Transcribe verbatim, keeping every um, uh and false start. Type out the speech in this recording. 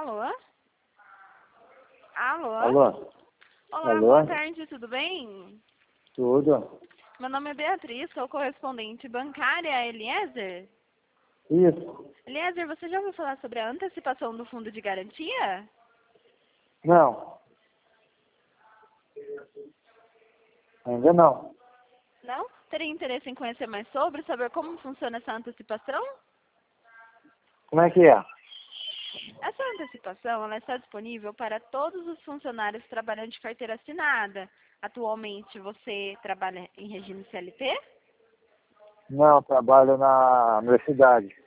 Alô? Alô? Alô? Olá, Alô? boa tarde, tudo bem? Tudo? Meu nome é Beatriz, sou correspondente bancária Eliezer. Isso? Eliezer, você já ouviu falar sobre a antecipação do fundo de garantia? Não. Ainda não. Não? Teria interesse em conhecer mais sobre, saber como funciona essa antecipação? Como é que é? Essa antecipação ela está disponível para todos os funcionários trabalhando de carteira assinada. Atualmente você trabalha em regime C L T? Não, trabalho na universidade.